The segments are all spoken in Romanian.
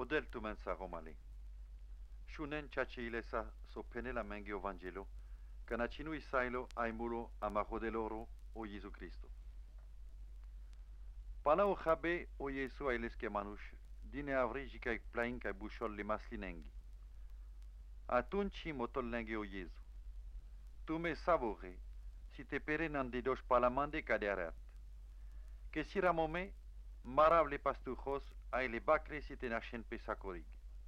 model tu mensa romale. Shunen chachi sa so pene la mengi o Vangelo, canacinu isailo aimulo amarodeloro o Jesu Cristo. Pala o jabe o Jesu ailes que manush, dine avri jica plain ca bușol le maslinengi. Atunci motol lengi o Jesu. Tu me savore, si te pere nan de dos palamande ca de arat. Que si ramome, marav le pastujos ai le bacre si te nașen pe sacorig.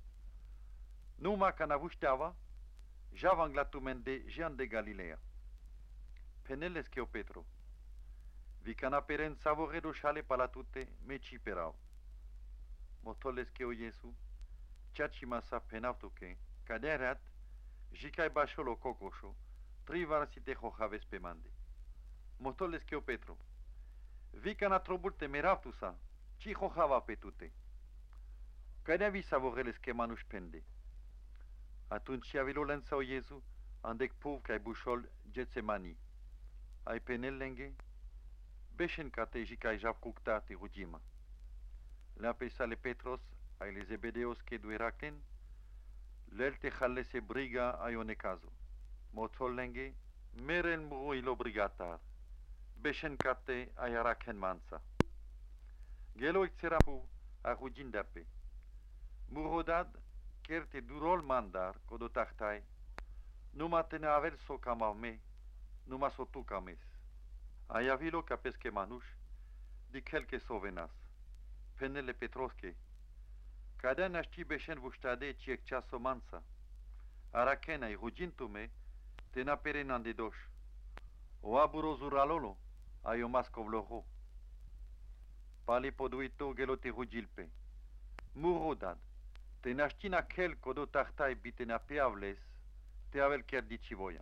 Numa can avușteava, javang la tumende Jean de Galilea. Peneles che o Petro. Vi cana peren savore do șale palatute me ciperau. Motoles che o Jesu, ceaci masa penavtuke, ca de arat, jicai bașolo cocoșo, trivar si te hojaves pe mande. Motoles che o Petro. Vi cana trobulte meravtusa, ci hojava pe tute. Ca de vi savoreles che manuș pende. Atunci avilo lensa o Jesu, andec puv ca bușol Getsemani. Ai penel lenge, beșen ca te jicai jav cuctate rugima. Le pesale Petros, ai le Zebedeos che du Heraclen, lel te jallese briga ai one cazo. Motol lenge, meren muru ilo brigatar. Beșen ca te ai Heraclen mansa. Gelo ixerapu a rugindape. Murodad, kerte durol mandar, codo tahtai, numa te ne avel so camame, numa so tu cames. Ai avilo capesque manuș, di kelke sovenas, penele Petrosche, cadea naști beșen vuștade ciec ceaso mansa, arakenai rugintume, te napere nandedoș, o aburozuralolo, ai o mascovloho. Pali poduito gelo te rugilpe, murodad, te naști naquel codo tahtai bitena peavles, te avel chiar dicivoia.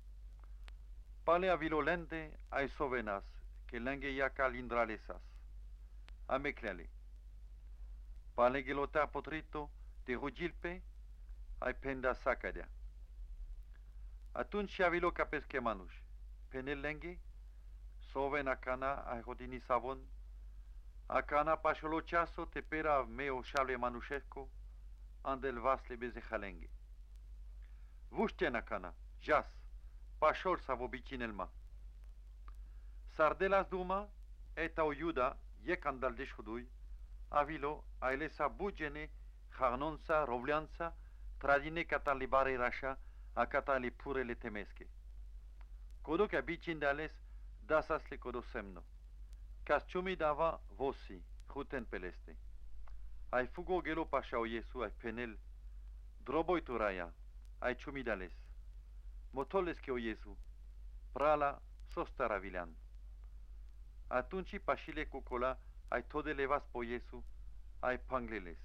Pale avilolente ai sovenas, que lenge iaca lindralesas. Amecleale. Pale gelota potrito, te rugilpe, ai penda sacadea. Atunci avilo capesche manuș. Penel lenge, sovena cana ai hodini savon, a cana pașolo ceaso te pera meo șale manușesco, andel vasle beze halenge. Vuștena cana, jas, pașol sa vobicinelma. Sardelas duma, eta o iuda, e candal de șudui, avilo, ailesa bugene, harnonsa, rovleanța, tradine catalibare rașa, a catali purele temesche. Codo ca bicin de ales, dasas le codo semno. Casciumi dava vosi, huten peleste. Ai fugo gelo pașa o Iesu, ai penel, droboi turaia, ai ciumidales. Motoles che o Iesu, prala sostara vilean. Atunci pașile cu cola, ai todele vas po Iesu, ai pangleles.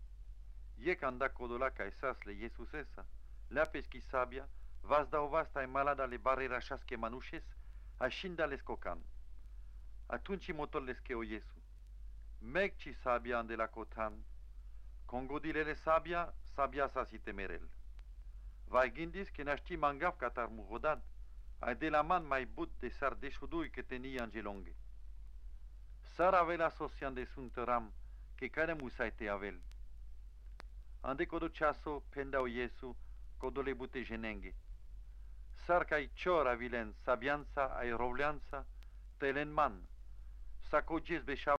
E canda codola ca esasle Iesus esa, lea peschi sabia, vas dau vasta ai malada le barera șasche manușes, ai șindales cocan. Atunci motoles che o Iesu, Mecci sabia ande la cotan, congodilele sabia, sabia sa si temerel. Vai gindis că naști mangav catar murodad, ai de la man mai but de sar de șudui că tenia angelonge. Sar avela sosian de suntăram, că care musai te avel. Ande codo ceaso penda o Iesu, codo le bute jenenge. Sar ca ai ciora vilen sabianța, ai rovleanța, telen man, sa coges beșa